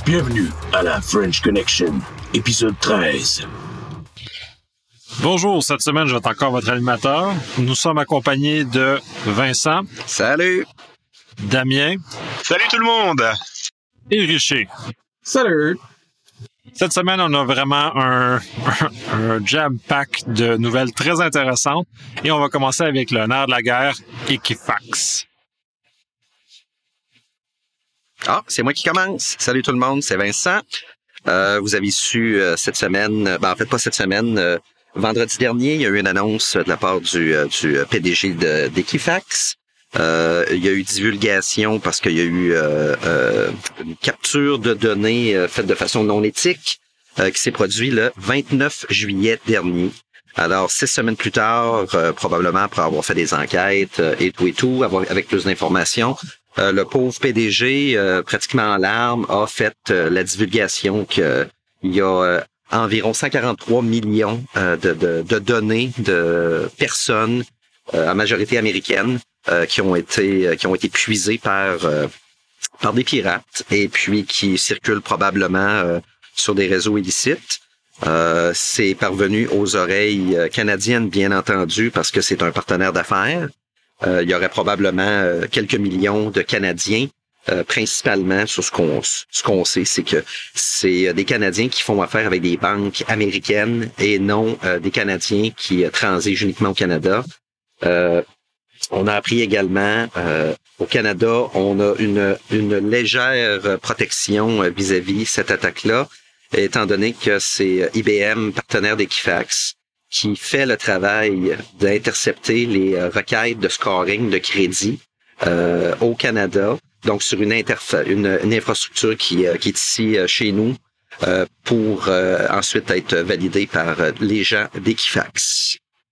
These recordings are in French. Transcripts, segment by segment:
Bienvenue à la French Connection, épisode 13. Bonjour, cette semaine, je vais être encore votre animateur. Nous sommes accompagnés de Vincent. Salut! Damien. Salut tout le monde! Et Richer. Salut! Cette semaine, on a vraiment un jam-pack de nouvelles très intéressantes. Et on va commencer avec le nerf de la guerre, Equifax. Ah, c'est moi qui commence. Salut tout le monde, c'est Vincent. Vous avez su cette semaine, en fait pas cette semaine, vendredi dernier, il y a eu une annonce de la part du PDG d'Equifax. Il y a eu divulgation parce qu'il y a eu une capture de données faite de façon non éthique qui s'est produite le 29 juillet dernier. Alors, 6 semaines plus tard, probablement après avoir fait des enquêtes et tout, avec plus d'informations, le pauvre PDG, pratiquement en larmes, a fait la divulgation qu'il y a environ 143 millions de données de personnes, en majorité américaines, qui ont été puisées par des pirates et puis qui circulent probablement sur des réseaux illicites. C'est parvenu aux oreilles canadiennes, bien entendu, parce que c'est un partenaire d'affaires. Il y aurait probablement quelques millions de Canadiens, principalement sur ce qu'on sait, c'est que c'est des Canadiens qui font affaire avec des banques américaines et non des Canadiens qui transigent uniquement au Canada. On a appris également au Canada, on a une légère protection vis-à-vis cette attaque-là, étant donné que c'est IBM, partenaire d'Equifax, qui fait le travail d'intercepter les requêtes de scoring de crédit au Canada, donc sur une infrastructure qui est ici chez nous, pour ensuite être validée par les gens d'Equifax.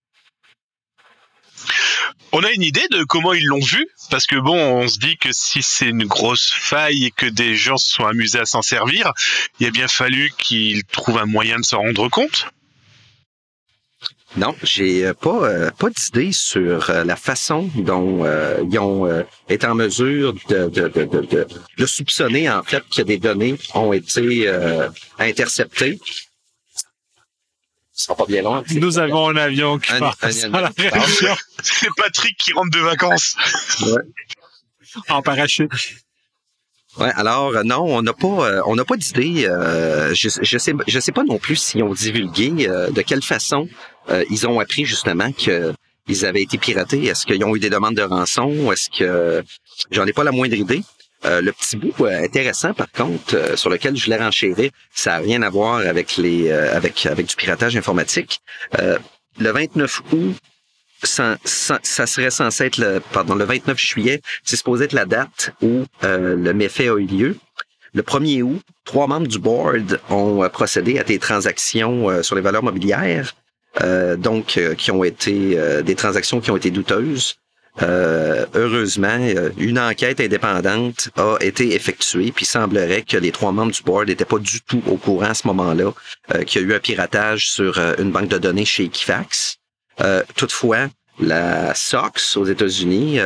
On a une idée de comment ils l'ont vu? Parce que bon, on se dit que si c'est une grosse faille et que des gens se sont amusés à s'en servir, il a bien fallu qu'ils trouvent un moyen de s'en rendre compte. Non, j'ai pas d'idée sur la façon dont ils ont été en mesure de soupçonner en fait que des données ont été interceptées. Ce sera pas bien long. Nous avons un avion qui passe à la région. C'est Patrick qui rentre de vacances. Ouais. En parachute. Ouais, alors non, on n'a pas d'idée. Je sais pas non plus s'ils ont divulgué de quelle façon ils ont appris justement que ils avaient été piratés. Est-ce qu'ils ont eu des demandes de rançon? Est-ce que j'en ai pas la moindre idée. Le petit bout intéressant, par contre, sur lequel je voulais renchérir, ça n'a rien à voir avec avec du piratage informatique. Le 29 août, ça serait censé être le 29 juillet, c'est supposé être la date où le méfait a eu lieu. Le 1er août, 3 membres du board ont procédé à des transactions sur les valeurs mobilières, qui ont été des transactions qui ont été douteuses. Heureusement, une enquête indépendante a été effectuée, puis il semblerait que les 3 membres du board n'étaient pas du tout au courant à ce moment-là qu'il y a eu un piratage sur une banque de données chez Equifax. Toutefois, la SOX aux États-Unis,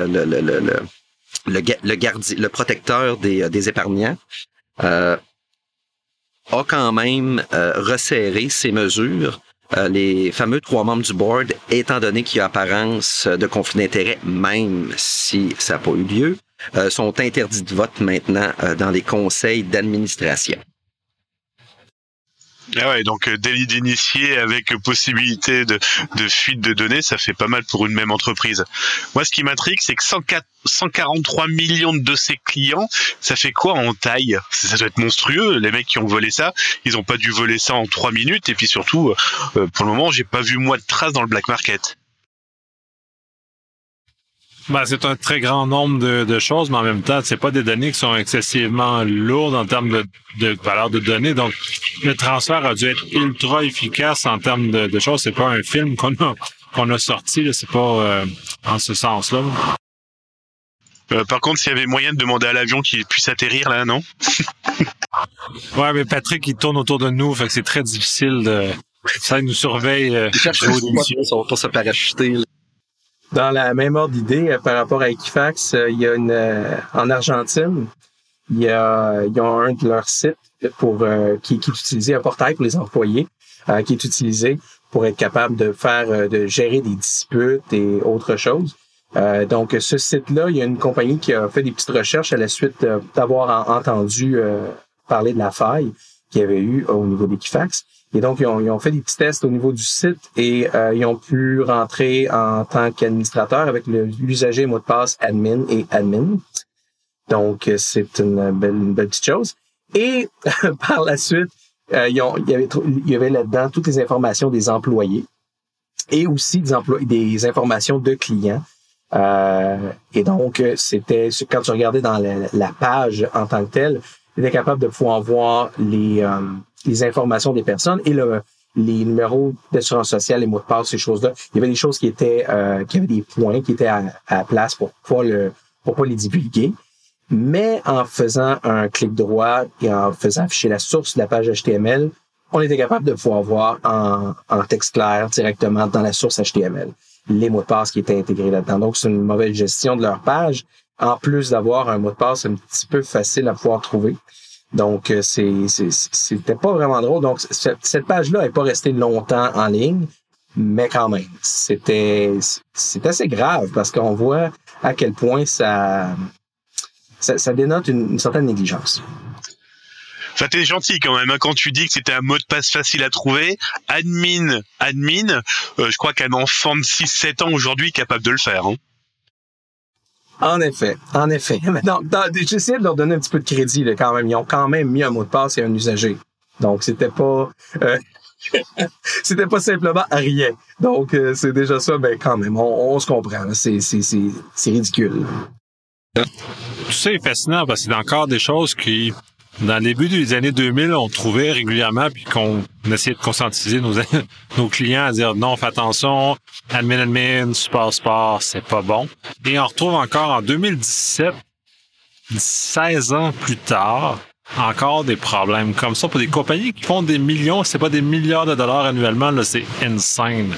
le protecteur des épargnants, a quand même resserré ses mesures. Les fameux 3 membres du board, étant donné qu'il y a apparence de conflit d'intérêt, même si ça n'a pas eu lieu, sont interdits de vote maintenant dans les conseils d'administration. Ah ouais, donc délit d'initié avec possibilité de fuite de données, ça fait pas mal pour une même entreprise. Moi, ce qui m'intrigue, c'est que 143 millions de ces clients, ça fait quoi en taille? Ça doit être monstrueux. Les mecs qui ont volé ça, ils ont pas dû voler ça en 3 minutes. Et puis surtout, pour le moment, j'ai pas vu moi de traces dans le black market. C'est un très grand nombre de choses, mais en même temps, c'est pas des données qui sont excessivement lourdes en termes de valeur de données. Donc, le transfert a dû être ultra efficace en termes de choses. C'est pas un film qu'on a sorti, là. C'est pas en ce sens-là. Par contre, s'il y avait moyen de demander à l'avion qu'il puisse atterrir, là, non? Ouais, mais Patrick, il tourne autour de nous, fait que c'est très difficile de... Ça, il nous surveille. Pour se parachuter, là. Dans la même ordre d'idée, par rapport à Equifax, il y a en Argentine, ils ont un de leurs sites qui est utilisé, un portail pour les employés, qui est utilisé pour être capable de gérer des disputes et autres choses. Donc, ce site-là, il y a une compagnie qui a fait des petites recherches à la suite d'avoir entendu parler de la faille qu'il y avait eu au niveau d'Equifax. Et donc, ils ont fait des petits tests au niveau du site et ils ont pu rentrer en tant qu'administrateur avec l'usager mot de passe admin et admin. Donc, c'est une belle petite chose. Et par la suite, il y avait là-dedans toutes les informations des employés et aussi des informations de clients. Et donc, c'était quand tu regardais dans la page en tant que telle, tu étais capable de pouvoir voir les informations des personnes et les numéros d'assurance sociale, les mots de passe, ces choses-là. Il y avait des choses qui avaient des points qui étaient à la place pour pas les divulguer. Mais en faisant un clic droit et en faisant afficher la source de la page HTML, on était capable de pouvoir voir en texte clair directement dans la source HTML les mots de passe qui étaient intégrés là-dedans. Donc, c'est une mauvaise gestion de leur page, en plus d'avoir un mot de passe un petit peu facile à pouvoir trouver. Donc, c'était pas vraiment drôle. Donc, cette page-là n'est pas restée longtemps en ligne, mais quand même, c'est assez grave parce qu'on voit à quel point ça dénote une certaine négligence. Enfin, t'es gentil quand même, hein, quand tu dis que c'était un mot de passe facile à trouver. Admin, je crois qu'un enfant de 6-7 ans aujourd'hui est capable de le faire. Hein. En effet. Mais non, j'essaie de leur donner un petit peu de crédit là, quand même. Ils ont quand même mis un mot de passe et un usager. Donc, c'était pas simplement rien. Donc, c'est déjà ça, ben quand même, on se comprend. Là. C'est ridicule. Tout ça est fascinant parce que c'est encore des choses qui, dans le début des années 2000, on trouvait régulièrement puis qu'on essayait de conscientiser nos clients à dire non, fais attention, admin, support, c'est pas bon. Et on retrouve encore en 2017, 16 ans plus tard, encore des problèmes comme ça pour des compagnies qui font des millions, c'est pas des milliards de dollars annuellement, là, c'est insane.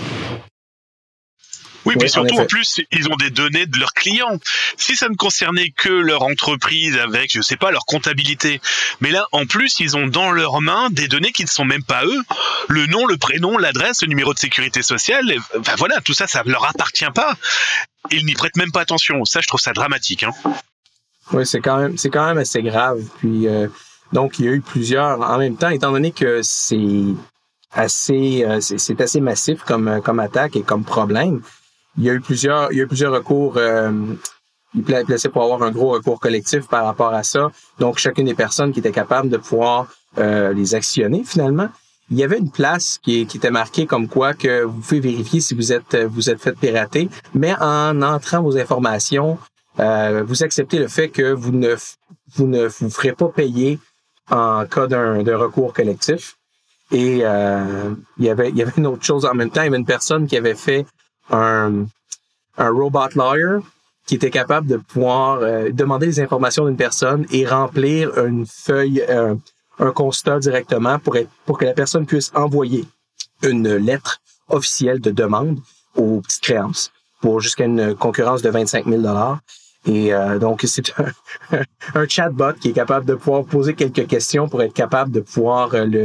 Oui, puis surtout, en plus, ils ont des données de leurs clients. Si ça ne concernait que leur entreprise avec, je sais pas, leur comptabilité. Mais là, en plus, ils ont dans leurs mains des données qui ne sont même pas eux. Le nom, le prénom, l'adresse, le numéro de sécurité sociale. Enfin, voilà, tout ça, ça leur appartient pas. Ils n'y prêtent même pas attention. Ça, je trouve ça dramatique, hein. Oui, c'est quand même assez grave. Puis, donc, il y a eu plusieurs, en même temps, étant donné que c'est assez massif comme attaque et comme problème. Il y a eu plusieurs recours. Il plaçait pour avoir un gros recours collectif par rapport à ça. Donc, chacune des personnes qui étaient capables de pouvoir les actionner, finalement. Il y avait une place qui était marquée comme quoi que vous pouvez vérifier si vous êtes fait pirater, mais en entrant vos informations, vous acceptez le fait que vous ne vous ferez pas payer en cas d'un recours collectif. Et il y avait une autre chose en même temps. Il y avait une personne qui avait fait un robot lawyer qui était capable de pouvoir demander les informations d'une personne et remplir une feuille, un constat directement pour que la personne puisse envoyer une lettre officielle de demande aux petites créances pour jusqu'à une concurrence de 25 000 $. Et donc, c'est un chatbot qui est capable de pouvoir poser quelques questions pour être capable de pouvoir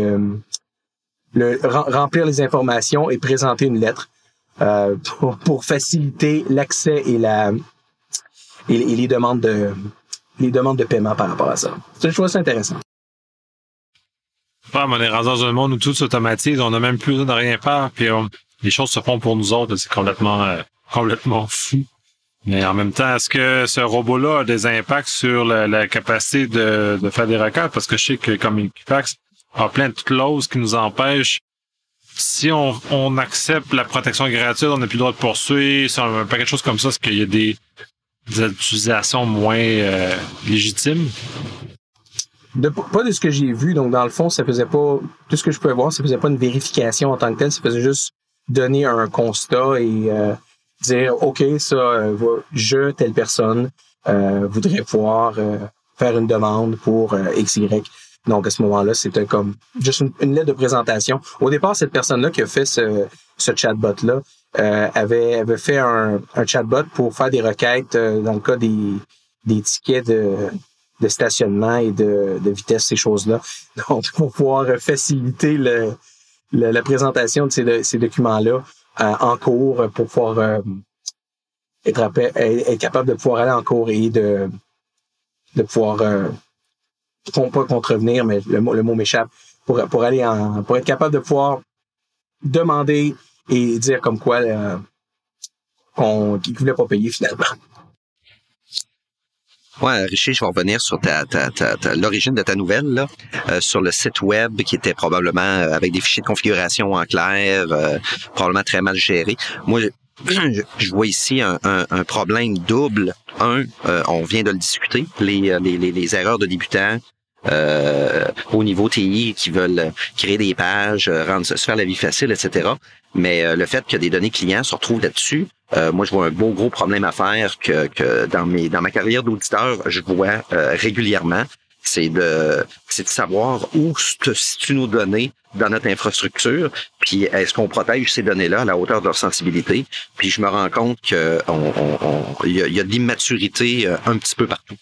remplir les informations et présenter une lettre pour faciliter l'accès et les demandes de paiement par rapport à ça. Je trouve ça intéressant. Ouais, on est rendu dans un monde où tout s'automatise, on n'a même plus besoin de rien faire, puis les choses se font pour nous autres, c'est complètement fou. Mais en même temps, est-ce que ce robot-là a des impacts sur la capacité de faire des requêtes? Parce que je sais que comme Equifax a plein de clauses qui nous empêchent. Si on accepte la protection gratuite, on n'a plus le droit de poursuivre, c'est un paquet de choses comme ça, est-ce qu'il y a des utilisations moins légitimes? Pas de ce que j'ai vu, donc dans le fond, ça faisait pas, tout ce que je pouvais voir, ça faisait pas une vérification en tant que telle, ça faisait juste donner un constat et dire, OK, telle personne, voudrais pouvoir faire une demande pour XY. Donc, à ce moment-là, c'était comme juste une lettre de présentation. Au départ, cette personne-là qui a fait ce chatbot-là avait fait un chatbot pour faire des requêtes dans le cas des tickets de stationnement et de vitesse, ces choses-là. Donc, pour pouvoir faciliter la présentation de ces documents-là en cours, pour pouvoir être capable de pouvoir aller en cours et de pouvoir pas contrevenir, mais le mot m'échappe, pour être capable de pouvoir demander et dire comme quoi qu'ils ne voulaient pas payer finalement. Ouais, Richer, je vais revenir sur l'origine de ta nouvelle, là, sur le site web qui était probablement avec des fichiers de configuration en clair, probablement très mal géré. Moi, je vois ici un problème double. On vient de le discuter, les erreurs de débutants au niveau TI qui veulent créer des pages, se faire la vie facile, etc. Mais le fait que des données clients se retrouvent là-dessus, moi je vois un gros problème à faire que dans ma carrière d'auditeur, je vois régulièrement. C'est de savoir où se situent nos données dans notre infrastructure, puis est-ce qu'on protège ces données-là à la hauteur de leur sensibilité. Puis je me rends compte que il y a de l'immaturité un petit peu partout.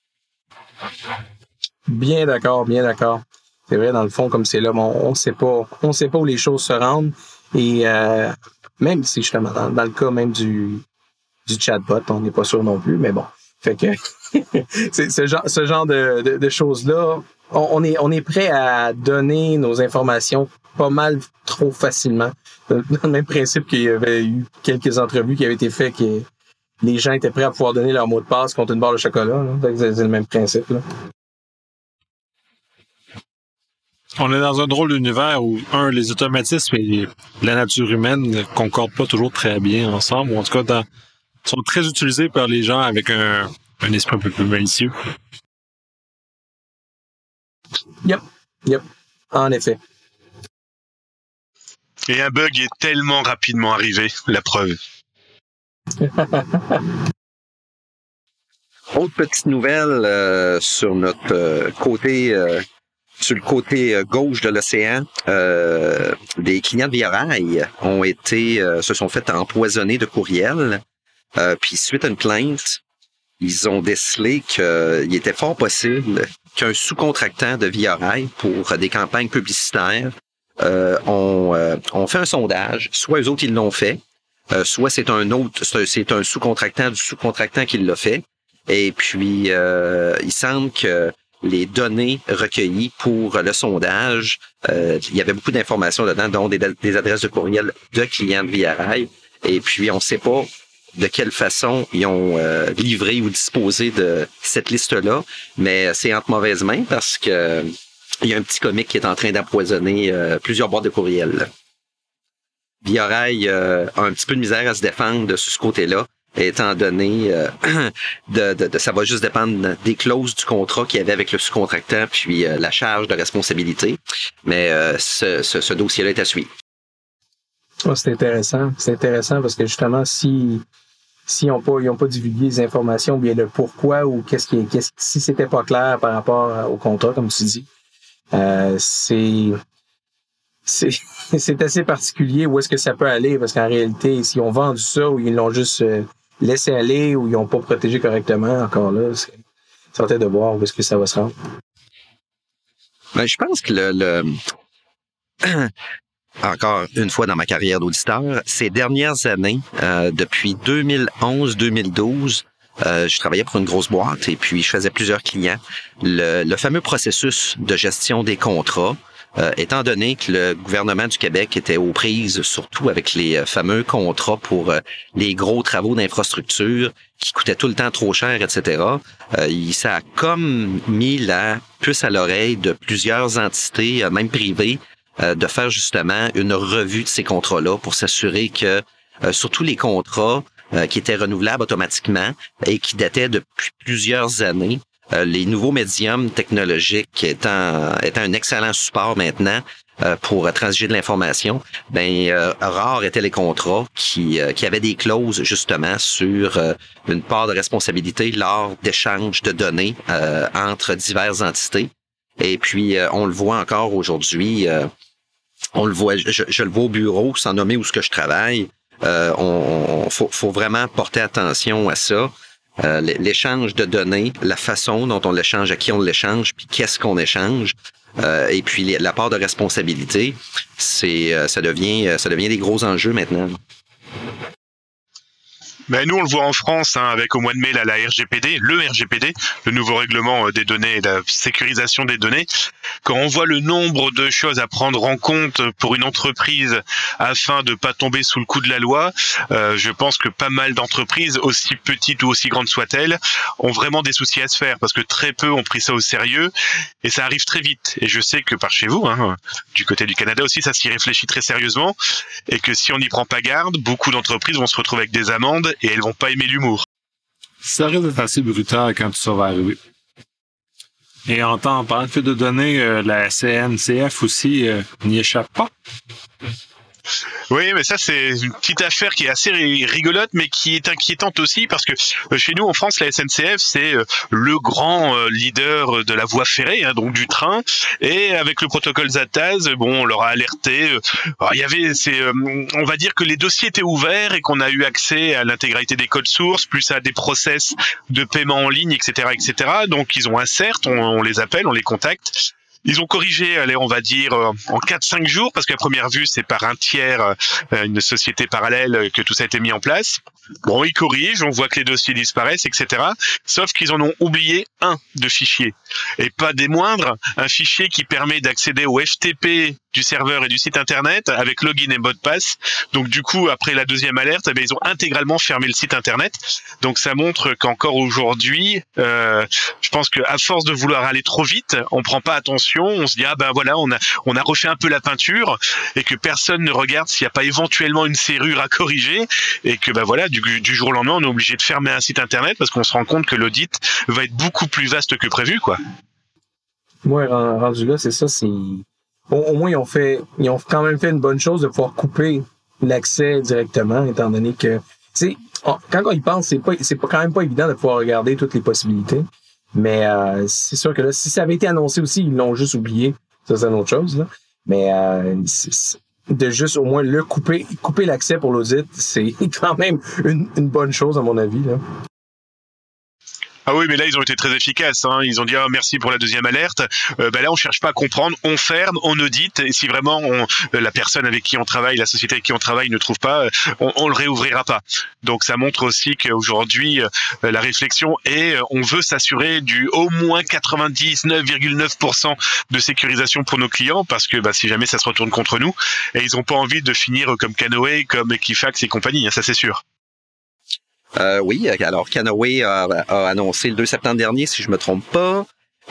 Bien d'accord. C'est vrai, dans le fond, comme c'est là, on sait pas où les choses se rendent. Et même si justement, dans le cas même du chatbot, on n'est pas sûr non plus, mais bon. Fait que c'est ce genre de choses-là, on est prêt à donner nos informations pas mal trop facilement. Dans le même principe qu'il y avait eu quelques entrevues qui avaient été faites que les gens étaient prêts à pouvoir donner leur mot de passe contre une barre de chocolat. Là. C'est le même principe. Là. On est dans un drôle d'univers où, les automatismes et la nature humaine ne concordent pas toujours très bien ensemble, ou en tout cas sont très utilisés par les gens avec un esprit un peu plus malicieux. Yep. En effet. Et un bug est tellement rapidement arrivé, la preuve. Autre petite nouvelle sur notre côté... sur le côté gauche de l'océan, des clients de Via Rail se sont fait empoisonner de courriels. Puis suite à une plainte, ils ont décelé qu'il était fort possible qu'un sous-contractant de Via Rail pour des campagnes publicitaires ont fait un sondage. Soit eux autres ils l'ont fait, soit c'est un sous-contractant du sous-contractant qui l'a fait. Et puis il semble que les données recueillies pour le sondage, il y avait beaucoup d'informations dedans, dont des adresses de courriel de clients de Via Rail. Et puis, on ne sait pas de quelle façon ils ont livré ou disposé de cette liste-là, mais c'est entre mauvaises mains parce que il y a un petit comique qui est en train d'empoisonner plusieurs boîtes de courriel. Via Rail a un petit peu de misère à se défendre de ce côté-là, étant donné ça va juste dépendre des clauses du contrat qu'il y avait avec le sous-contractant, puis la charge de responsabilité. Mais ce dossier-là est à suivre. Oh, c'est intéressant. C'est intéressant parce que justement, si ils n'ont pas divulgué les informations, bien le pourquoi ou si c'était pas clair par rapport au contrat, comme tu dis, c'est assez particulier où est-ce que ça peut aller, parce qu'en réalité, s'ils ont vendu ça ou ils l'ont juste laissé aller ou ils n'ont pas protégé correctement, encore là, c'est tenté de voir où est-ce que ça va se rendre. Ben, je pense que encore une fois dans ma carrière d'auditeur, ces dernières années, depuis 2011-2012, je travaillais pour une grosse boîte et puis je faisais plusieurs clients. Le fameux processus de gestion des contrats, étant donné que le gouvernement du Québec était aux prises, surtout avec les fameux contrats pour les gros travaux d'infrastructure qui coûtaient tout le temps trop cher, etc., ça a comme mis la puce à l'oreille de plusieurs entités, même privées, de faire justement une revue de ces contrats-là pour s'assurer que, surtout les contrats qui étaient renouvelables automatiquement et qui dataient depuis plusieurs années, les nouveaux médiums technologiques étant un excellent support maintenant pour transiger de l'information, rares étaient les contrats qui avaient des clauses justement sur une part de responsabilité lors d'échanges de données entre diverses entités. Et puis on le voit encore aujourd'hui, on le voit, je le vois au bureau, sans nommer où ce que je travaille. Faut vraiment porter attention à ça. l'échange de données, la façon dont on l'échange, à qui on l'échange, puis qu'est-ce qu'on échange, et puis la part de responsabilité, ça devient des gros enjeux maintenant. Ben nous, on le voit en France, avec au mois de mai la RGPD, le RGPD, le nouveau règlement des données et la sécurisation des données. Quand on voit le nombre de choses à prendre en compte pour une entreprise afin de pas tomber sous le coup de la loi, je pense que pas mal d'entreprises, aussi petites ou aussi grandes soient-elles, ont vraiment des soucis à se faire parce que très peu ont pris ça au sérieux et ça arrive très vite. Et je sais que par chez vous, du côté du Canada aussi, ça s'y réfléchit très sérieusement et que si on n'y prend pas garde, beaucoup d'entreprises vont se retrouver avec des amendes et elles vont pas aimer l'humour. Ça risque d'être assez brutal quand ça va arriver. Et en parlant de fuite de données, la CNCF aussi n'y échappe pas. Oui, mais ça, c'est une petite affaire qui est assez rigolote, mais qui est inquiétante aussi, parce que chez nous, en France, la SNCF, c'est le grand leader de la voie ferrée, donc du train. Et avec le protocole ZATAS, on leur a alerté. Il y avait, on va dire que les dossiers étaient ouverts et qu'on a eu accès à l'intégralité des codes sources, plus à des process de paiement en ligne, etc., etc. Donc, ils ont un CERT, on les appelle, on les contacte. Ils ont corrigé, allez, on va dire, en 4-5 jours, parce qu'à première vue, c'est par un tiers, une société parallèle, que tout ça a été mis en place. Bon, ils corrigent, on voit que les dossiers disparaissent, etc. Sauf qu'ils en ont oublié un de fichier. Et pas des moindres, un fichier qui permet d'accéder au FTP du serveur et du site internet avec login et mot de passe. Donc du coup, après la deuxième alerte, ils ont intégralement fermé le site internet. Donc ça montre qu'encore aujourd'hui, je pense qu'à force de vouloir aller trop vite, on prend pas attention, on se dit on a refait un peu la peinture et que personne ne regarde s'il n'y a pas éventuellement une serrure à corriger et que du jour au lendemain, on est obligé de fermer un site internet parce qu'on se rend compte que l'audit va être beaucoup plus vaste que prévu, quoi. Moi, rendu là, c'est ça, c'est... Au moins, ils ont quand même fait une bonne chose de pouvoir couper l'accès directement, étant donné que, tu sais, quand on y pense, c'est pas quand même pas évident de pouvoir regarder toutes les possibilités. Mais c'est sûr que là, si ça avait été annoncé aussi, ils l'ont juste oublié. Ça, c'est une autre chose, là. Mais de juste au moins couper l'accès pour l'audit, c'est quand même une bonne chose, à mon avis, là. Ah oui, mais là, ils ont été très efficaces. Ils ont dit merci pour la deuxième alerte. Là, on cherche pas à comprendre, on ferme, on audite. Et si vraiment la personne avec qui on travaille, la société avec qui on travaille ne trouve pas, on le réouvrira pas. Donc, ça montre aussi qu'aujourd'hui, la réflexion est, on veut s'assurer du au moins 99,9% de sécurisation pour nos clients, parce que si jamais ça se retourne contre nous, et ils ont pas envie de finir comme Canoë, comme Equifax et compagnie. Ça, c'est sûr. Oui, alors Canoë a annoncé le 2 septembre dernier, si je me trompe pas,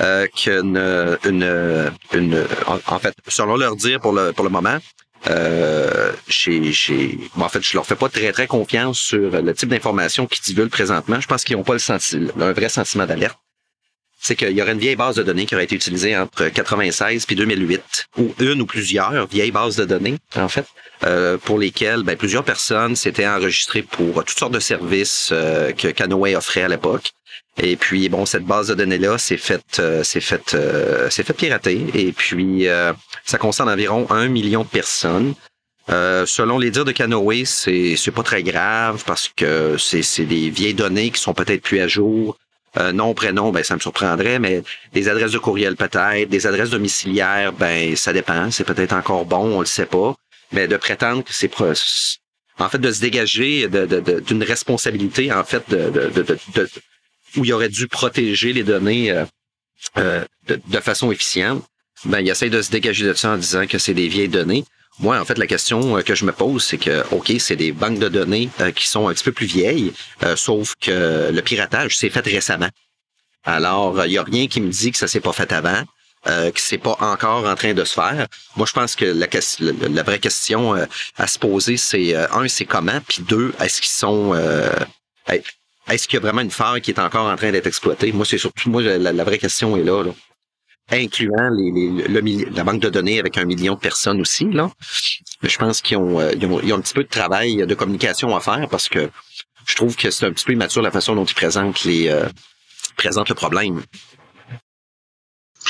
en fait, selon leur dire pour le moment, en fait, je leur fais pas très très confiance sur le type d'information qu'ils divulguent présentement. Je pense qu'ils n'ont pas un vrai sentiment d'alerte. C'est qu'il y aurait une vieille base de données qui aurait été utilisée entre 96 puis 2008, ou une ou plusieurs vieilles bases de données, en fait, pour lesquelles plusieurs personnes s'étaient enregistrées pour toutes sortes de services que Canoë offrait à l'époque. Et puis, cette base de données-là s'est faite pirater. Et puis, ça concerne environ 1 million de personnes. Selon les dires de Canoë, c'est pas très grave parce que c'est des vieilles données qui sont peut-être plus à jour. Nom, prénom, ça me surprendrait, mais des adresses de courriel peut-être, des adresses domiciliaires, ça dépend, c'est peut-être encore bon, on le sait pas. Mais de prétendre que en fait, de se dégager d'une responsabilité, en fait, où il aurait dû protéger les données de façon efficiente, il essaie de se dégager de ça en disant que c'est des vieilles données. Moi, en fait, la question que je me pose, c'est que, OK, c'est des banques de données qui sont un petit peu plus vieilles, sauf que le piratage s'est fait récemment. Alors, il n'y a rien qui me dit que ça s'est pas fait avant, que c'est pas encore en train de se faire. Moi, je pense que la vraie question à se poser, c'est, c'est comment, puis deux, est-ce qu'il y a vraiment une faille qui est encore en train d'être exploitée? Moi, c'est surtout, la vraie question est là. Incluant la banque de données avec 1 million de personnes aussi, là. Je pense qu'ils ont un petit peu de travail de communication à faire parce que je trouve que c'est un petit peu immature la façon dont ils présentent le problème.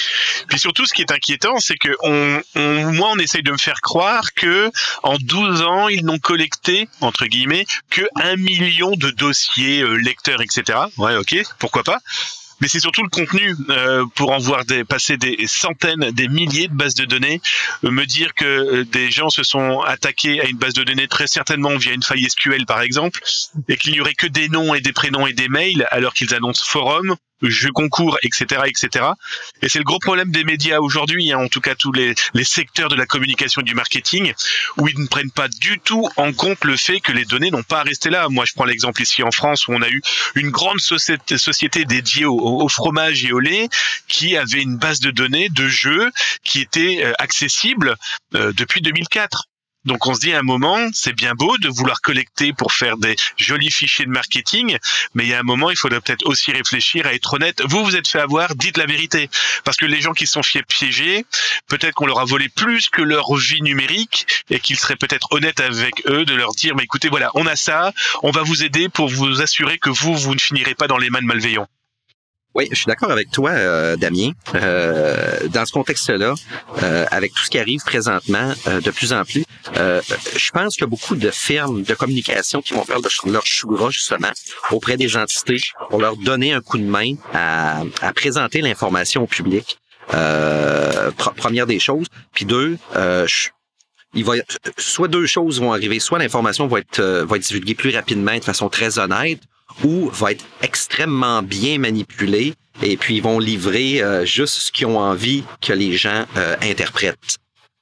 Puis surtout, ce qui est inquiétant, c'est que moi, on essaye de me faire croire que en 12 ans, ils n'ont collecté, entre guillemets, que 1 million de dossiers lecteurs, etc. Ouais, ok, pourquoi pas. Mais c'est surtout le contenu pour en voir passer des centaines, des milliers de bases de données. Me dire que des gens se sont attaqués à une base de données très certainement via une faille SQL par exemple, et qu'il n'y aurait que des noms et des prénoms et des mails alors qu'ils annoncent forum, jeux concours, etc., etc. Et c'est le gros problème des médias aujourd'hui, hein, en tout cas tous les secteurs de la communication et du marketing, où ils ne prennent pas du tout en compte le fait que les données n'ont pas à rester là. Moi, je prends l'exemple ici en France où on a eu une grande société dédiée au fromage et au lait qui avait une base de données de jeux qui était accessible depuis 2004. Donc on se dit à un moment, c'est bien beau de vouloir collecter pour faire des jolis fichiers de marketing, mais il y a un moment, il faudrait peut-être aussi réfléchir à être honnête. Vous êtes fait avoir, dites la vérité. Parce que les gens qui se sont piégés, peut-être qu'on leur a volé plus que leur vie numérique et qu'il serait peut-être honnête avec eux de leur dire, mais écoutez, voilà, on a ça, on va vous aider pour vous assurer que vous ne finirez pas dans les mains de malveillants. Oui, je suis d'accord avec toi, Damien. Dans ce contexte-là, avec tout ce qui arrive présentement, de plus en plus, je pense qu'il y a beaucoup de firmes de communication qui vont faire leur chou gras, justement, auprès des entités pour leur donner un coup de main à présenter l'information au public. Première des choses. Puis deux, soit deux choses vont arriver. Soit l'information va être divulguée plus rapidement de façon très honnête, ou va être extrêmement bien manipulée, et puis ils vont livrer juste ce qu'ils ont envie que les gens interprètent.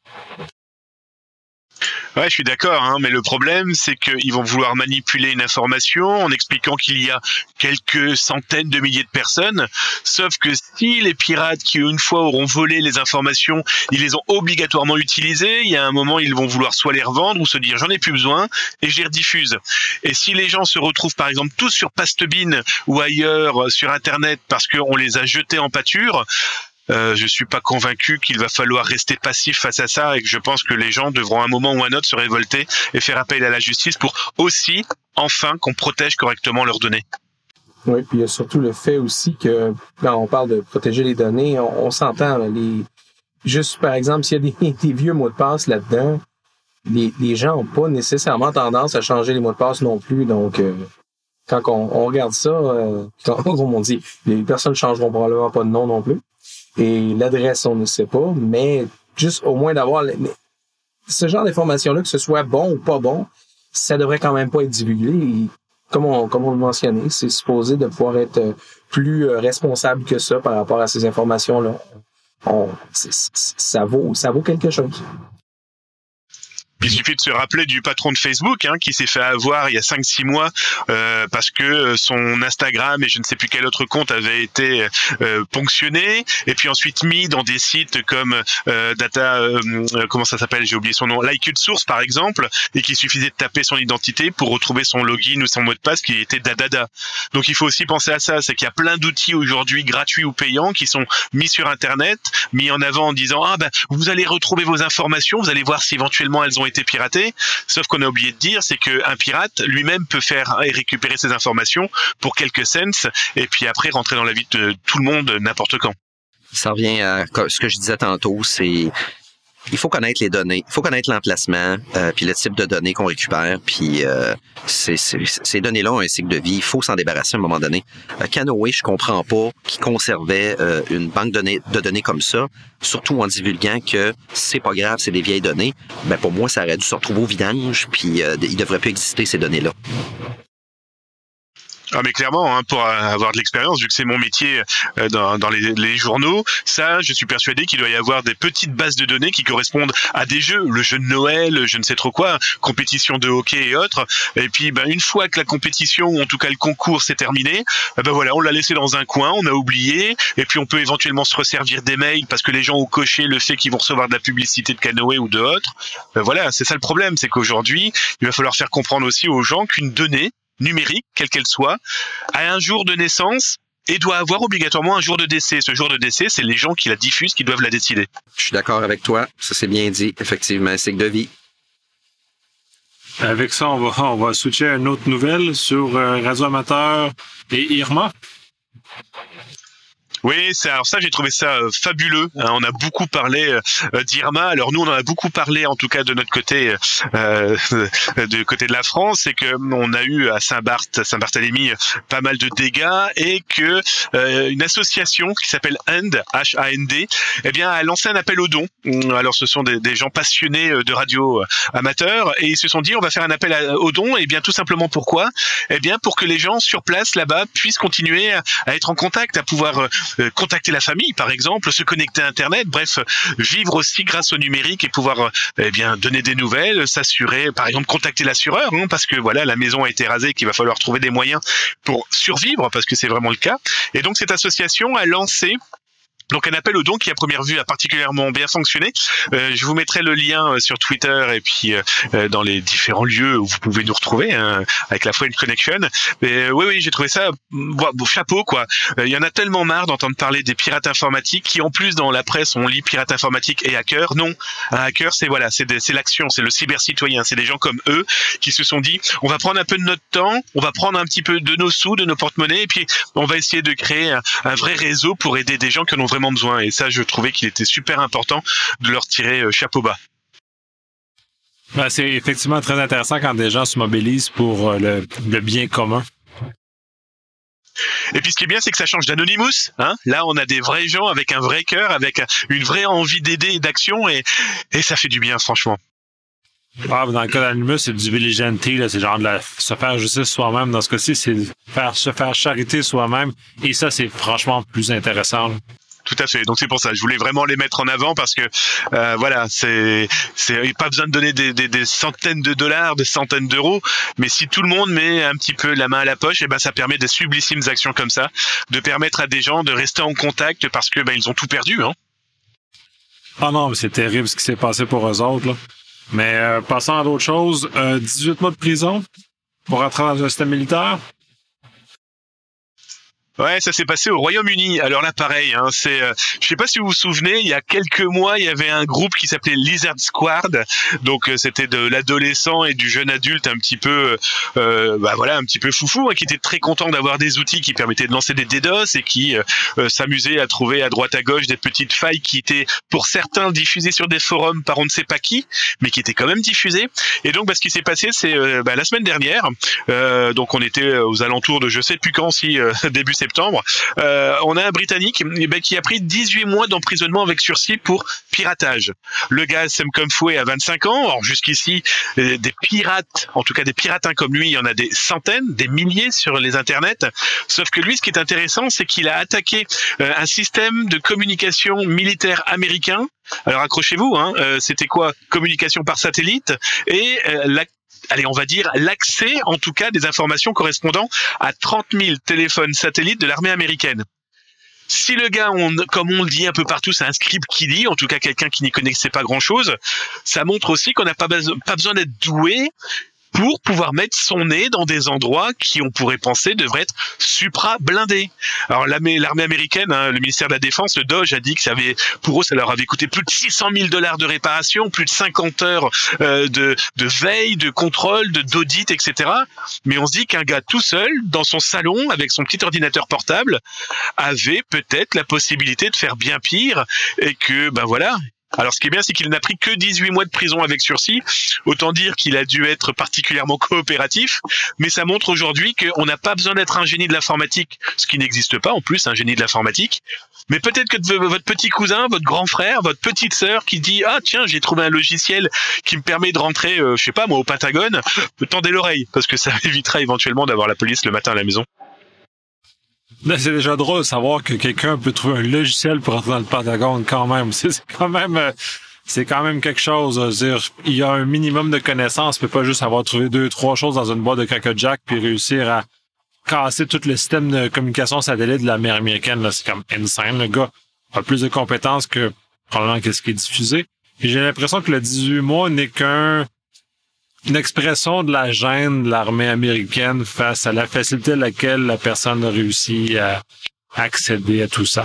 Ouais, je suis d'accord, hein, mais le problème, c'est qu'ils vont vouloir manipuler une information en expliquant qu'il y a quelques centaines de milliers de personnes, sauf que si les pirates qui une fois auront volé les informations, ils les ont obligatoirement utilisées, il y a un moment, ils vont vouloir soit les revendre ou se dire j'en ai plus besoin et je les rediffuse. Et si les gens se retrouvent par exemple tous sur Pastebin ou ailleurs sur Internet parce qu'on les a jetés en pâture, je suis pas convaincu qu'il va falloir rester passif face à ça et que je pense que les gens devront à un moment ou à un autre se révolter et faire appel à la justice pour aussi, enfin, qu'on protège correctement leurs données. Oui, puis il y a surtout le fait aussi que, quand on parle de protéger les données, on s'entend, là, juste par exemple, s'il y a des vieux mots de passe là-dedans, les gens n'ont pas nécessairement tendance à changer les mots de passe non plus, donc quand on regarde ça, comme on dit, les personnes ne changeront probablement pas de nom non plus. Et l'adresse, on ne sait pas, mais juste au moins d'avoir ce genre d'informations-là, que ce soit bon ou pas bon, ça devrait quand même pas être divulgué. Et comme on le mentionnait, c'est supposé de pouvoir être plus responsable que ça par rapport à ces informations-là. Ça vaut quelque chose. Il suffit de se rappeler du patron de Facebook qui s'est fait avoir il y a 5-6 mois parce que son Instagram et je ne sais plus quel autre compte avait été ponctionné et puis ensuite mis dans des sites comme comment ça s'appelle, j'ai oublié son nom, Like Source par exemple, et qu'il suffisait de taper son identité pour retrouver son login ou son mot de passe qui était dadada. Donc il faut aussi penser à ça, c'est qu'il y a plein d'outils aujourd'hui gratuits ou payants qui sont mis sur Internet, mis en avant en disant vous allez retrouver vos informations, vous allez voir si éventuellement elles ont été piratées, sauf qu'on a oublié de dire, c'est qu'un pirate lui-même peut faire et récupérer ses informations pour quelques cents et puis après rentrer dans la vie de tout le monde n'importe quand. Ça revient à ce que je disais tantôt, c'est il faut connaître les données, il faut connaître l'emplacement, puis le type de données qu'on récupère, puis ces données-là ont un cycle de vie, il faut s'en débarrasser à un moment donné. Canoë, je comprends pas qui conservait une banque de données comme ça, surtout en divulguant que c'est pas grave, c'est des vieilles données. Ben pour moi, ça aurait dû se retrouver au vidange, puis il devrait plus exister ces données-là. Ah mais clairement, pour avoir de l'expérience, vu que c'est mon métier dans les journaux, ça, je suis persuadé qu'il doit y avoir des petites bases de données qui correspondent à des jeux, le jeu de Noël, je ne sais trop quoi, compétition de hockey et autres. Et puis, une fois que la compétition ou en tout cas le concours s'est terminé, voilà, on l'a laissé dans un coin, on a oublié, et puis on peut éventuellement se resservir des mails parce que les gens ont coché le fait qu'ils vont recevoir de la publicité de Canoë ou de autres. Voilà, c'est ça le problème, c'est qu'aujourd'hui, il va falloir faire comprendre aussi aux gens qu'une donnée numérique, quelle qu'elle soit, a un jour de naissance et doit avoir obligatoirement un jour de décès. Ce jour de décès, c'est les gens qui la diffusent qui doivent la décider. Je suis d'accord avec toi, ça c'est bien dit, effectivement, cycle de vie. Avec ça, on va switcher à une autre nouvelle sur Radio Amateur et Irma. Oui, alors ça, j'ai trouvé ça fabuleux. Hein, on a beaucoup parlé d'Irma. Alors nous, on en a beaucoup parlé, en tout cas de notre côté, du côté de la France, c'est que on a eu à Saint-Barthélemy, pas mal de dégâts et que une association qui s'appelle HAND, H-A-N-D, eh bien, a lancé un appel aux dons. Alors, ce sont des gens passionnés de radio amateurs et ils se sont dit, on va faire un appel aux dons. Et bien, tout simplement pourquoi ? Eh bien, pour que les gens sur place là-bas puissent continuer à être en contact, à pouvoir contacter la famille, par exemple, se connecter à Internet, bref, vivre aussi grâce au numérique et pouvoir eh bien donner des nouvelles, s'assurer, par exemple, contacter l'assureur, hein, parce que voilà, la maison a été rasée, qu'il va falloir trouver des moyens pour survivre, parce que c'est vraiment le cas. Et donc, cette association a lancé donc un appel aux dons qui à première vue a particulièrement bien fonctionné. Je vous mettrai le lien sur Twitter et puis dans les différents lieux où vous pouvez nous retrouver hein, avec la French Connection. Mais oui, j'ai trouvé ça chapeau quoi. Il y en a tellement marre d'entendre parler des pirates informatiques qui en plus dans la presse on lit pirates informatiques et hackers. Non, un hacker c'est l'action, c'est le cybercitoyen, c'est des gens comme eux qui se sont dit on va prendre un peu de notre temps, on va prendre un petit peu de nos sous, de nos porte-monnaies et puis on va essayer de créer un vrai réseau pour aider des gens qui en ont vraiment besoin. Et ça, je trouvais qu'il était super important de leur tirer chapeau bas. Ben, c'est effectivement très intéressant quand des gens se mobilisent pour le bien commun. Et puis ce qui est bien, c'est que ça change d'Anonymous. Hein. Là, on a des vrais gens avec un vrai cœur, avec une vraie envie d'aider et d'action, et ça fait du bien, franchement. Ah, dans le cas d'Anonymous, c'est du vigilante, là, c'est genre se faire justice soi-même. Dans ce cas-ci, c'est se faire charité soi-même. Et ça, c'est franchement plus intéressant. Là. Tout à fait. Donc c'est pour ça, je voulais vraiment les mettre en avant parce que voilà, c'est pas besoin de donner des centaines de dollars, des centaines d'euros, mais si tout le monde met un petit peu la main à la poche, et ben ça permet des sublissimes actions comme ça, de permettre à des gens de rester en contact parce que ils ont tout perdu. Hein. Ah non, mais c'est terrible ce qui s'est passé pour eux autres. Là. Mais passons à d'autres choses, 18 mois de prison pour rentrer dans un système militaire. Ouais, ça s'est passé au Royaume-Uni. Alors là, pareil, hein, je sais pas si vous vous souvenez, il y a quelques mois, il y avait un groupe qui s'appelait Lizard Squad. Donc c'était de l'adolescent et du jeune adulte un petit peu, un petit peu foufou, hein, qui était très content d'avoir des outils qui permettaient de lancer des DDoS et qui s'amusaient à trouver à droite à gauche des petites failles qui étaient pour certains diffusées sur des forums par on ne sait pas qui, mais qui étaient quand même diffusées. Et donc, ce qui s'est passé, c'est la semaine dernière. Donc on était aux alentours de je sais plus quand, si début septembre, on a un Britannique qui a pris 18 mois d'emprisonnement avec sursis pour piratage. Le gars, Sam Comfway, a 25 ans. Alors jusqu'ici, des pirates, en tout cas des piratins comme lui, il y en a des centaines, des milliers sur les internets. Sauf que lui, ce qui est intéressant, c'est qu'il a attaqué un système de communication militaire américain. Alors accrochez-vous, hein, c'était quoi ? Communication par satellite et on va dire l'accès, en tout cas, des informations correspondant à 30 000 téléphones satellites de l'armée américaine. Si le gars, comme on le dit un peu partout, c'est un scribe qui lit, en tout cas quelqu'un qui n'y connaissait pas grand-chose, ça montre aussi qu'on n'a pas besoin d'être doué pour pouvoir mettre son nez dans des endroits qui, on pourrait penser, devraient être supra-blindés. Alors, l'armée américaine, hein, le ministère de la Défense, le DOJ, a dit que pour eux, ça leur avait coûté plus de $600 000 de réparation, plus de 50 heures de veille, de contrôle, d'audit, etc. Mais on se dit qu'un gars tout seul, dans son salon, avec son petit ordinateur portable, avait peut-être la possibilité de faire bien pire et que, voilà... Alors, ce qui est bien, c'est qu'il n'a pris que 18 mois de prison avec sursis. Autant dire qu'il a dû être particulièrement coopératif. Mais ça montre aujourd'hui qu'on n'a pas besoin d'être un génie de l'informatique, ce qui n'existe pas en plus, un génie de l'informatique. Mais peut-être que votre petit cousin, votre grand frère, votre petite sœur qui dit « Ah tiens, j'ai trouvé un logiciel qui me permet de rentrer, je sais pas moi, au Pentagone », tendez l'oreille, parce que ça évitera éventuellement d'avoir la police le matin à la maison. Là, c'est déjà drôle de savoir que quelqu'un peut trouver un logiciel pour entrer dans le Pentagone quand même. C'est quand même quelque chose. Dire, il y a un minimum de connaissances. On peut pas juste avoir trouvé 2-3 choses dans une boîte de crack-a-jack puis réussir à casser tout le système de communication satellite de l'armée américaine. Là, c'est comme insane. Le gars a plus de compétences que probablement qu'est-ce qui est diffusé. Et j'ai l'impression que le 18 mois n'est une expression de la gêne de l'armée américaine face à la facilité à laquelle la personne a réussi à accéder à tout ça.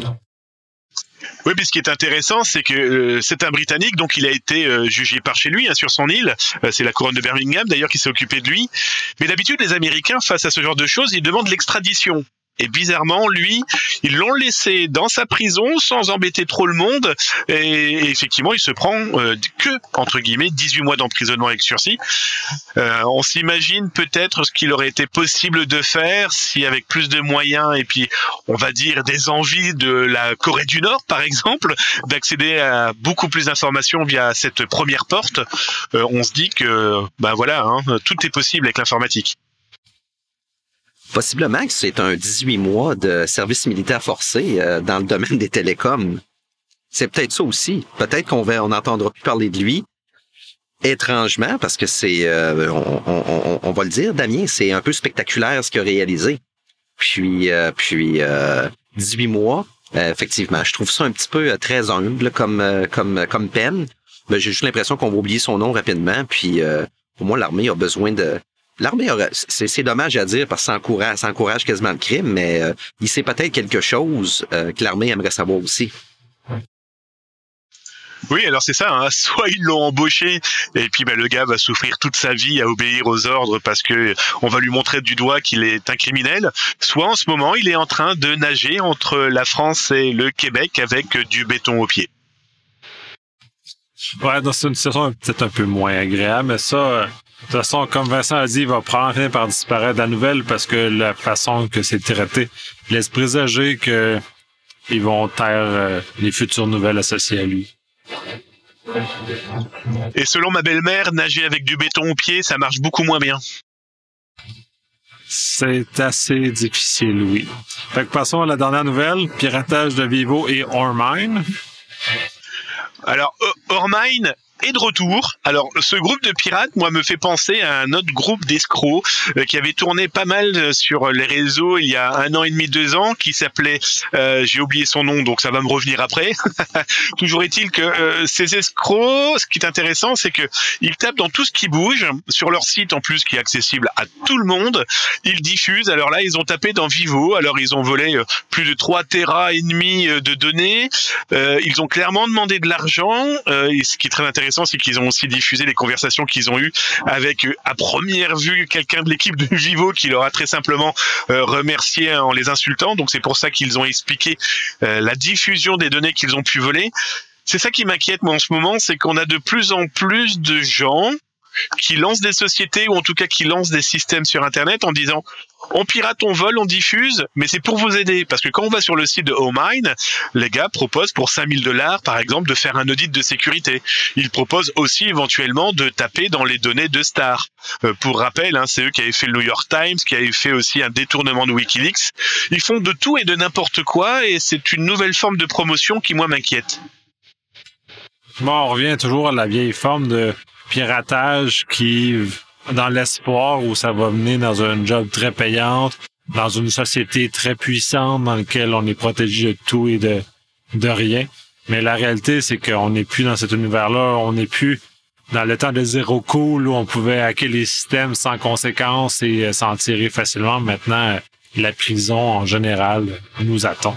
Oui, mais ce qui est intéressant, c'est que c'est un Britannique, donc il a été jugé par chez lui, hein, sur son île. C'est la couronne de Birmingham, d'ailleurs, qui s'est occupée de lui. Mais d'habitude, les Américains, face à ce genre de choses, ils demandent l'extradition. Et bizarrement, lui, ils l'ont laissé dans sa prison sans embêter trop le monde. Et effectivement, il se prend que, entre guillemets, 18 mois d'emprisonnement avec sursis. On s'imagine peut-être ce qu'il aurait été possible de faire si, avec plus de moyens et puis, on va dire, des envies de la Corée du Nord, par exemple, d'accéder à beaucoup plus d'informations via cette première porte. On se dit que, tout est possible avec l'informatique. Possiblement que c'est un 18 mois de service militaire forcé dans le domaine des télécoms. C'est peut-être ça aussi. Peut-être qu'on n'entendra plus parler de lui. Étrangement, parce que c'est, on va le dire, Damien, c'est un peu spectaculaire ce qu'il a réalisé. Puis 18 mois, effectivement, je trouve ça un petit peu très humble comme peine. Mais j'ai juste l'impression qu'on va oublier son nom rapidement. Puis pour moi, l'armée a besoin de... c'est dommage à dire parce que ça encourage quasiment le crime, mais il sait peut-être quelque chose que l'armée aimerait savoir aussi. Oui, alors c'est ça, hein. Soit ils l'ont embauché et puis le gars va souffrir toute sa vie à obéir aux ordres parce que on va lui montrer du doigt qu'il est un criminel, soit en ce moment il est en train de nager entre la France et le Québec avec du béton aux pieds. Ouais, dans une situation peut-être un peu moins agréable, mais ça, de toute façon, comme Vincent a dit, il va probablement finir par disparaître de la nouvelle parce que la façon que c'est traité laisse présager que ils vont taire les futures nouvelles associées à lui. Et selon ma belle-mère, nager avec du béton aux pieds, ça marche beaucoup moins bien. C'est assez difficile, oui. Fait que passons à la dernière nouvelle, piratage de Vivo et Ormine. Alors, Ormine est de retour. Alors, ce groupe de pirates, moi, me fait penser à un autre groupe d'escrocs qui avait tourné pas mal sur les réseaux il y a 1 an et demi, 2 ans, qui s'appelait, j'ai oublié son nom, donc ça va me revenir après. Toujours est-il que ces escrocs, ce qui est intéressant, c'est que ils tapent dans tout ce qui bouge, sur leur site en plus, qui est accessible à tout le monde. Ils diffusent. Alors là, ils ont tapé dans Vivo. Alors, ils ont volé plus de 3 Tera et demi de données. Ils ont clairement demandé de l'argent. Et ce qui est très intéressant, c'est qu'ils ont aussi diffusé les conversations qu'ils ont eues avec, à première vue, quelqu'un de l'équipe de Vivo qui leur a très simplement remercié en les insultant. Donc c'est pour ça qu'ils ont expliqué la diffusion des données qu'ils ont pu voler. C'est ça qui m'inquiète, moi, en ce moment, c'est qu'on a de plus en plus de gens qui lancent des sociétés ou en tout cas qui lancent des systèmes sur Internet en disant on pirate, on vole, on diffuse, mais c'est pour vous aider. Parce que quand on va sur le site de Ormine, les gars proposent pour $5,000 par exemple de faire un audit de sécurité. Ils proposent aussi éventuellement de taper dans les données de stars. Pour rappel, c'est eux qui avaient fait le New York Times, qui avaient fait aussi un détournement de Wikileaks. Ils font de tout et de n'importe quoi et c'est une nouvelle forme de promotion qui, moi, m'inquiète. Bon, on revient toujours à la vieille forme de piratage qui, dans l'espoir où ça va mener dans un job très payante, dans une société très puissante dans laquelle on est protégé de tout et de rien. Mais la réalité, c'est qu'on n'est plus dans cet univers-là. On n'est plus dans le temps de zéro cool où on pouvait hacker les systèmes sans conséquences et s'en tirer facilement. Maintenant, la prison, en général, nous attend.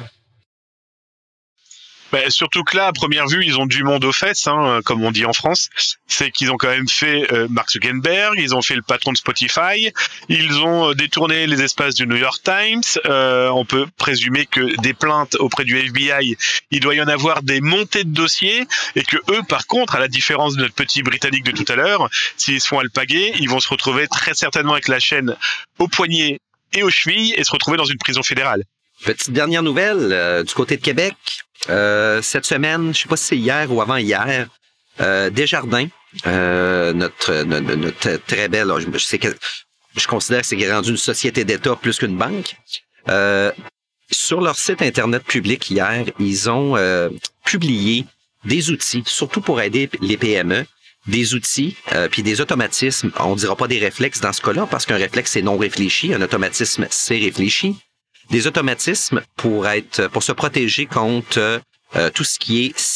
Surtout que là, à première vue, ils ont du monde aux fesses, comme on dit en France. C'est qu'ils ont quand même fait Mark Zuckerberg, ils ont fait le patron de Spotify, ils ont détourné les espaces du New York Times. On peut présumer que des plaintes auprès du FBI, il doit y en avoir des montées de dossiers, et que eux, par contre, à la différence de notre petit Britannique de tout à l'heure, s'ils se font alpaguer, ils vont se retrouver très certainement avec la chaîne au poignet et aux chevilles et se retrouver dans une prison fédérale. Petite dernière nouvelle du côté de Québec. Cette semaine, je sais pas si c'est hier ou avant-hier, Desjardins, notre très belle, je considère que c'est rendu une société d'État plus qu'une banque. Sur leur site Internet public hier, ils ont publié des outils, surtout pour aider les PME, des outils, puis des automatismes. On dira pas des réflexes dans ce cas-là, parce qu'un réflexe, c'est non réfléchi, un automatisme, c'est réfléchi. Des automatismes pour se protéger contre tout ce qui est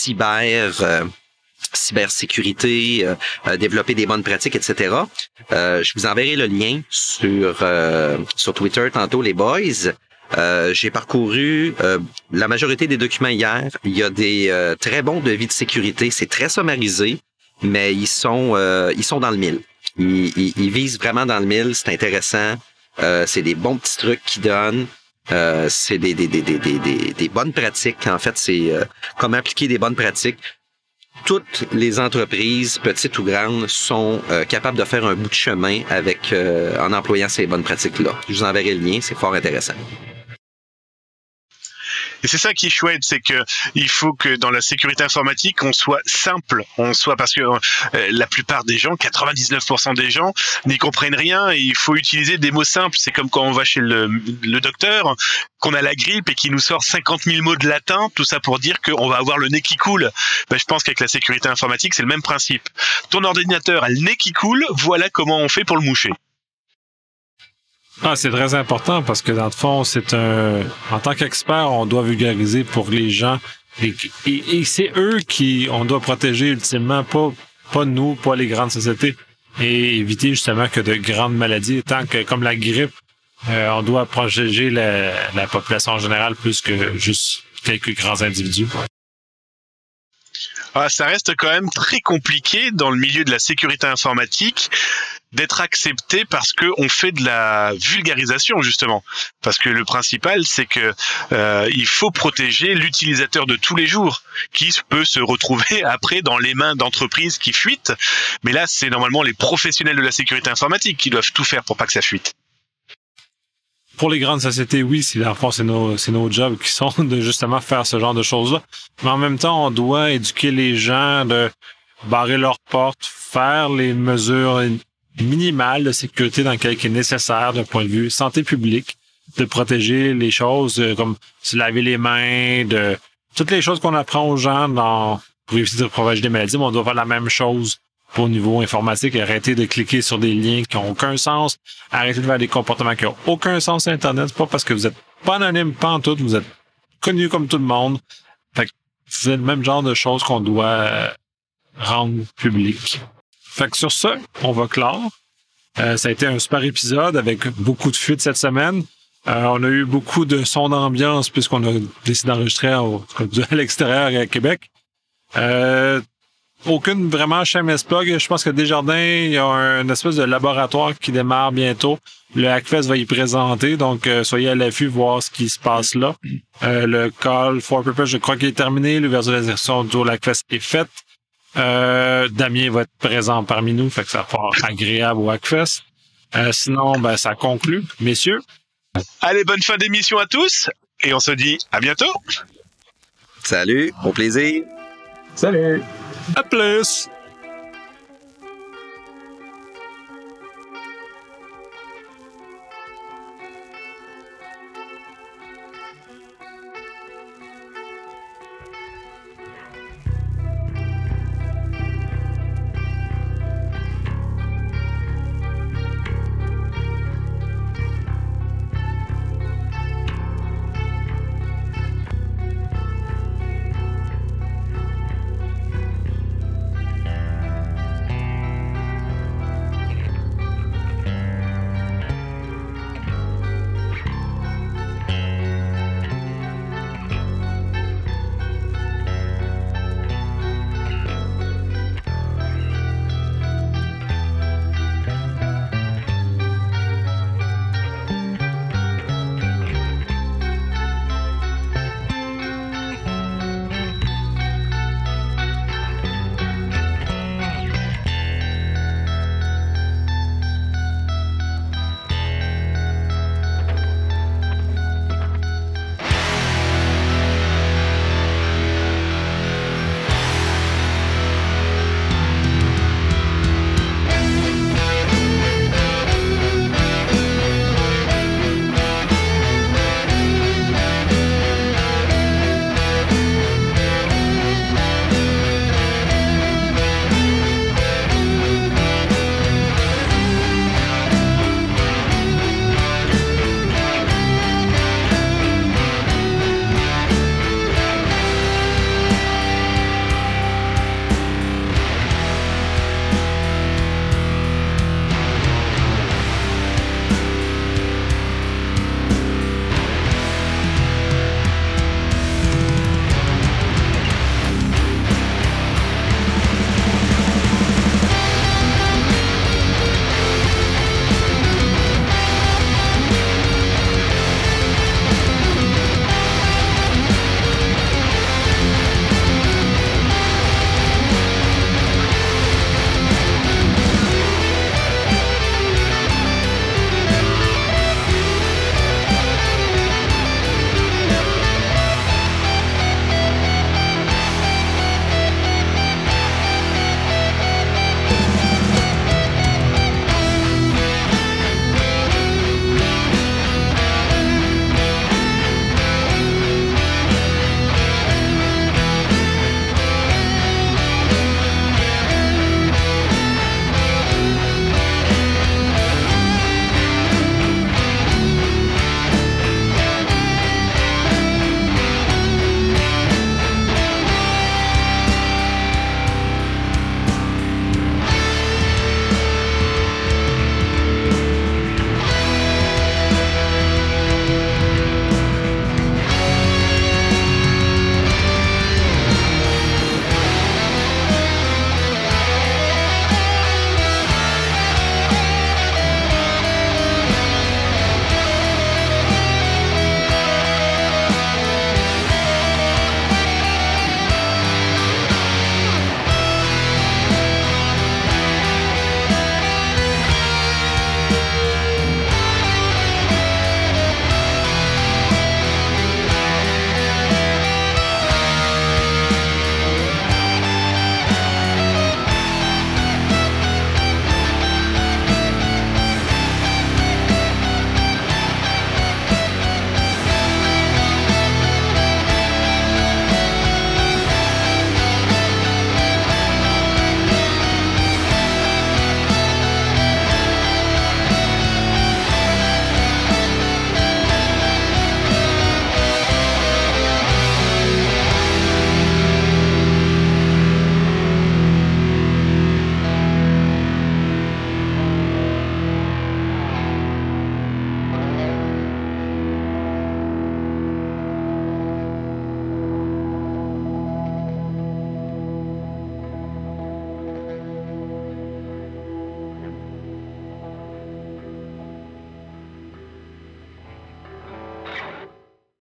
cybersécurité, développer des bonnes pratiques, etc. Je vous enverrai le lien sur Twitter tantôt, les boys. J'ai parcouru la majorité des documents hier. Il y a des très bons devis de sécurité. C'est très sommarisé, mais ils sont dans le mille. Ils visent vraiment dans le mille. C'est intéressant. C'est des bons petits trucs qu'ils donnent. C'est des bonnes pratiques. En fait, c'est comment appliquer des bonnes pratiques. Toutes les entreprises, petites ou grandes, sont capables de faire un bout de chemin avec en employant ces bonnes pratiques-là. Je vous enverrai le lien, c'est fort intéressant. Et c'est ça qui est chouette, c'est que il faut que dans la sécurité informatique, on soit simple, parce que la plupart des gens, 99% des gens, n'y comprennent rien et il faut utiliser des mots simples. C'est comme quand on va chez le docteur, qu'on a la grippe et qui nous sort 50 000 mots de latin, tout ça pour dire qu'on va avoir le nez qui coule. Je pense qu'avec la sécurité informatique, c'est le même principe. Ton ordinateur a le nez qui coule, voilà comment on fait pour le moucher. Ah, c'est très important parce que dans le fond, en tant qu'expert, on doit vulgariser pour les gens et c'est eux on doit protéger ultimement, pas nous, pas les grandes sociétés et éviter justement que de grandes maladies, tant que comme la grippe, on doit protéger la population en général plus que juste quelques grands individus. Ça reste quand même très compliqué dans le milieu de la sécurité informatique d'être accepté parce que on fait de la vulgarisation justement. Parce que le principal, c'est que il faut protéger l'utilisateur de tous les jours qui peut se retrouver après dans les mains d'entreprises qui fuitent. Mais là, c'est normalement les professionnels de la sécurité informatique qui doivent tout faire pour pas que ça fuite. Pour les grandes sociétés, oui, c'est nos jobs qui sont de justement faire ce genre de choses-là. Mais en même temps, on doit éduquer les gens de barrer leurs portes, faire les mesures minimales de sécurité dans lequel il est nécessaire d'un point de vue santé publique, de protéger les choses comme se laver les mains, de toutes les choses qu'on apprend aux gens pour éviter de propager des maladies, mais on doit faire la même chose au niveau informatique, arrêter de cliquer sur des liens qui n'ont aucun sens, arrêter de faire des comportements qui n'ont aucun sens sur Internet. C'est pas parce que vous êtes pas anonyme, pas en tout, vous êtes connu comme tout le monde. Fait que c'est le même genre de choses qu'on doit rendre public. Fait que sur ça, on va clore. Ça a été un super épisode avec beaucoup de fuites cette semaine. On a eu beaucoup de sons d'ambiance puisqu'on a décidé d'enregistrer à l'extérieur à Québec. Aucune vraiment shameless plug. Je pense que Desjardins, il y a une espèce de laboratoire qui démarre bientôt. Le Hackfest va y présenter, donc soyez à l'affût, voir ce qui se passe là. Le Call for Purpose, je crois qu'il est terminé. L'ouverture du Hackfest est faite. Damien va être présent parmi nous, fait que ça va être agréable au Hackfest. Sinon, ça conclut. Messieurs. Allez, bonne fin d'émission à tous et on se dit à bientôt. Salut, au plaisir. Salut! À plus!